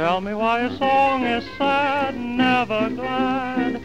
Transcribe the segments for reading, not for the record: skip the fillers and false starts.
Tell me why your song is sad, never glad.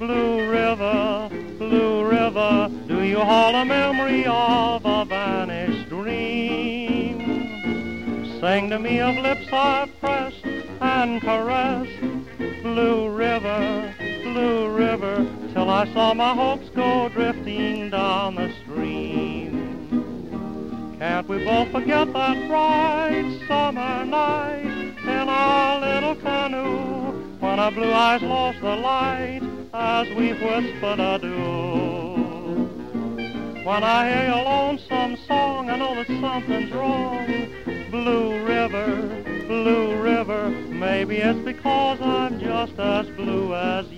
Blue River, do you hold a memory of a vanished dream? Sing to me of lips I've pressed and caressed. Blue River, till I saw my hopes go drifting down the stream. Can't we both forget that bright summer night in our little canoe, when our blue eyes lost the light as we whispered adieu? When I hear your lonesome song, I know that something's wrong. Blue River, maybe it's because I'm just as blue as